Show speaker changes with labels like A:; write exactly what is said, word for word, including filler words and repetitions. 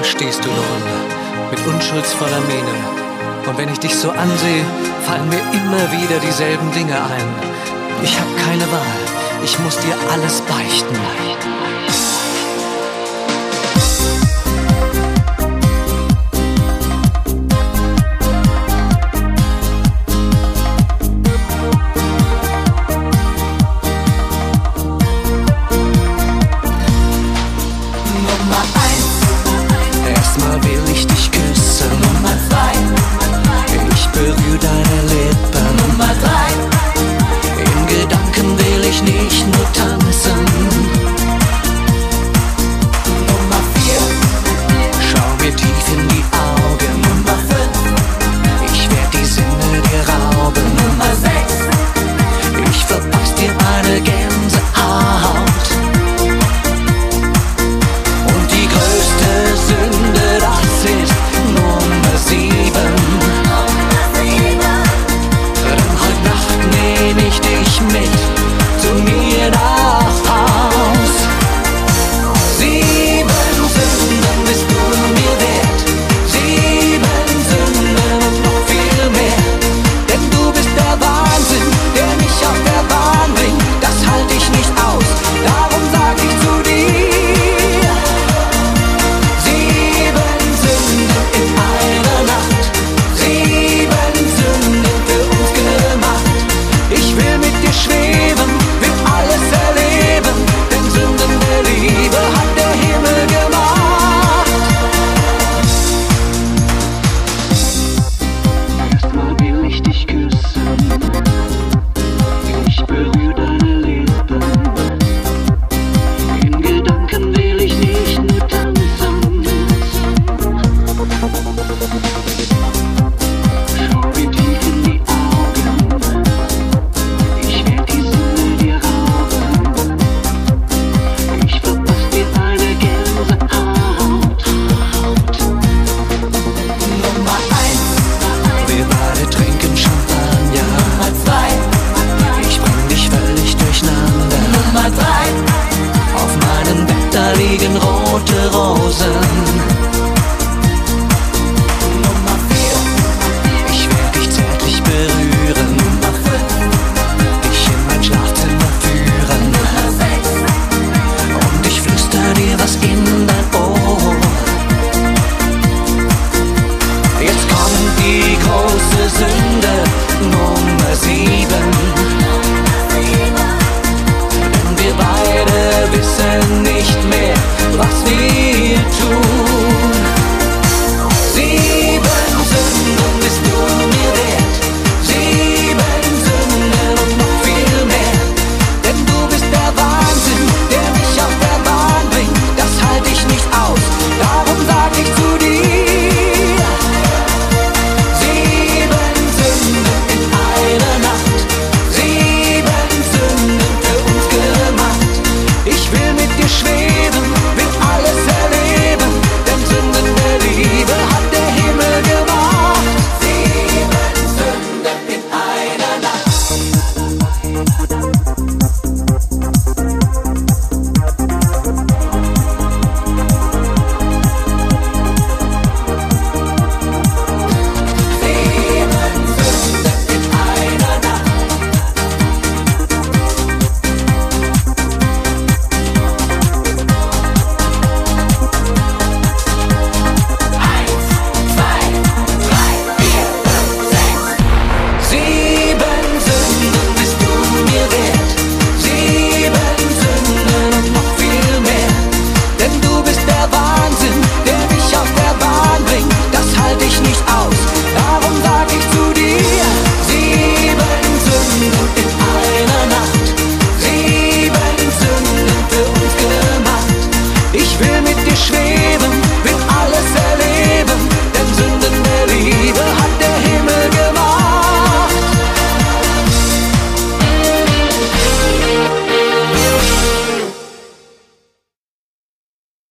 A: Da stehst du nun mit unschuldsvoller Miene. Und wenn ich dich so ansehe, fallen mir immer wieder dieselben Dinge ein. Ich hab keine Wahl, ich muss dir alles beichten.
B: Erstmal will ich dich küssen.
C: Nummer zwei.
B: Ich berühre deine Lippen.
C: Nummer drei.
B: In Gedanken will ich nicht nur tanzen.
C: Nummer vier.
B: Schau mir tief in die Augen.
C: Nummer fünf.
B: Ich werd die Sinne dir rauben.
C: Nummer sechs.
B: Ich verpass dir eine Gänsehaut. Und die größte Sünde, das ist Nummer sieben.
C: Nummer sieben.
B: Denn heute Nacht nehm ich dich mit zu mir nach Haus. Sieben Sünden bist du mir wert. Sieben Sünden und noch viel mehr. Denn du bist der Wahnsinn, der mich auf der Bahn bringt. Das halt ich nicht aus, darum sag ich zu dir. Sieben Sünden in einer Nacht. Sieben Sünden für uns gemacht. Ich will mit dir schweben, will alles erleben. Denn Sünden der Liebe hat der Himmel gemacht. Erstmal will ich dich küssen. Ich berühre deine Lippen. In Gedanken will ich nicht nur tanzen. Schau mir tief in die Augen. Ich werd die Sinne dir rauben. Ich verpass dir eine Gänsehaut.
C: Nummer eins.
B: Wir beide trinken Champagner.
C: Nummer zwei.
B: Ich bring dich völlig durcheinander.
C: Nummer drei.
B: Auf meinem Bett da liegen rote Rosen.
C: Nummer vier.
B: Ich werd dich zärtlich berühren.
C: Nummer fünf.
B: Dich in mein Schlafzimmer führen.
C: Nummer sechs.
B: Und ich flüster dir was in dein Ohr. Jetzt kommt die große Sünde, Nummer sieben. Denn wir beide wissen nicht mehr, was wir tun. Sieben Sünden bist du mir wert. Sieben Sünden und noch viel mehr. Denn du bist der Wahnsinn, der mich auf der Bahn bringt. Das halt ich nicht aus, darum sag ich zu dir. Sieben Sünden in einer Nacht. Sieben Sünden für uns gemacht. Ich will mit dir schweben.